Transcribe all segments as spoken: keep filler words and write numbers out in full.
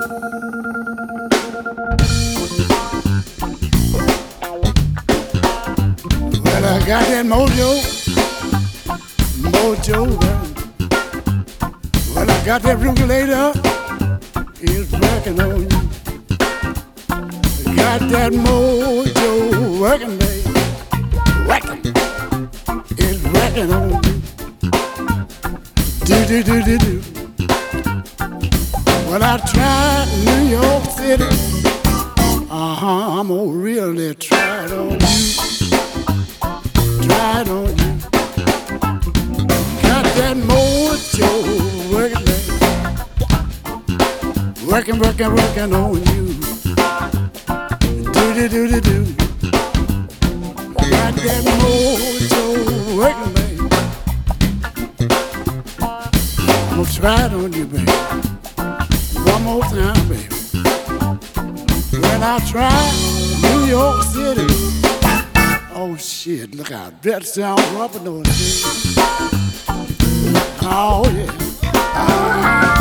Well, I got that mojo, mojo. Well, I got that regulator, it's working on you. Got that mojo working, baby, working, it's working on you. Do do do do do. Well, I tried New York City. Uh huh, I'm gonna really try it on you. Try it on you. Got that mojo working, baby. Working, working, working on you. Do do do do do. Got that mojo working, baby. I'm gonna try it on you, baby. One more time, baby. When I try New York City, oh shit, look out, that sound rubbing on it. Oh yeah. Ah.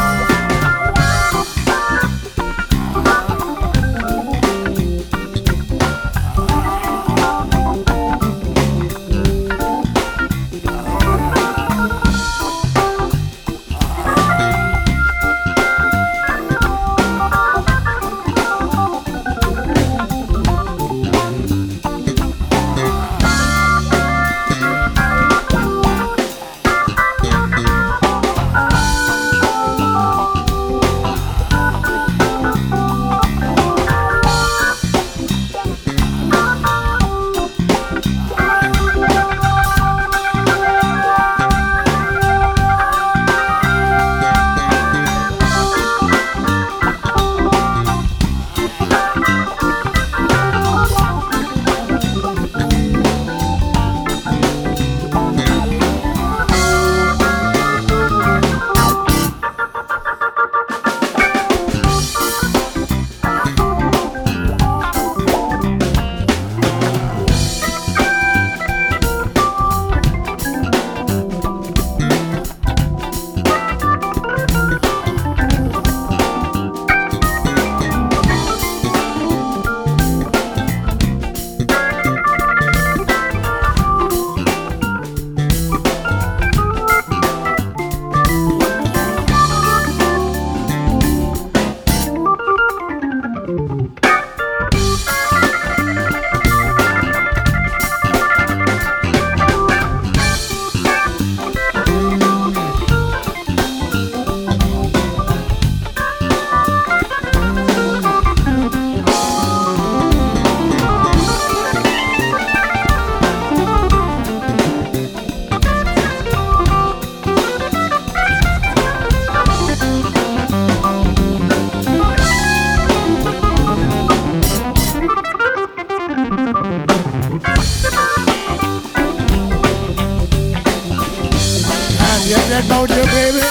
Yeah, that mojo, baby,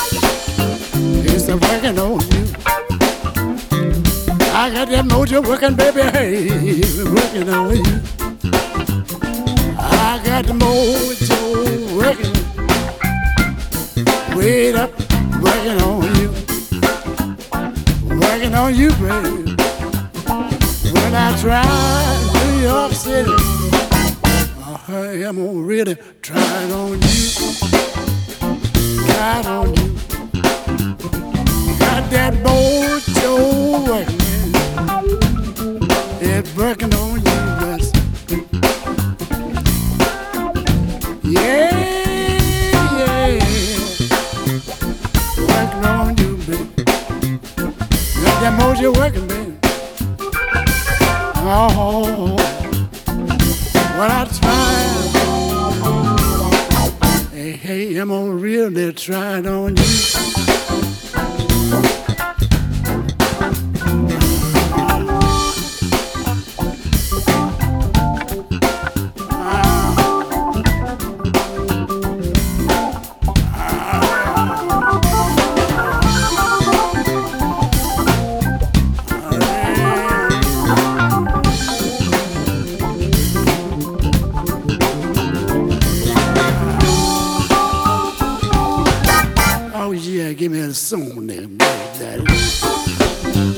it's working on you. I got that mojo working, baby, hey, working on you. I got the mojo working, way up, working on you, working on you, baby. When I try New York City, oh, hey, I'm gonna really try it on you. Got on you. Got that mojo working. It's working on you, but yeah, yeah. Working on you, baby. Got that mojo working, baby. Oh, what I try. Hey, hey, I'm gonna really try it on you. Oh yeah, give me a song there, baby.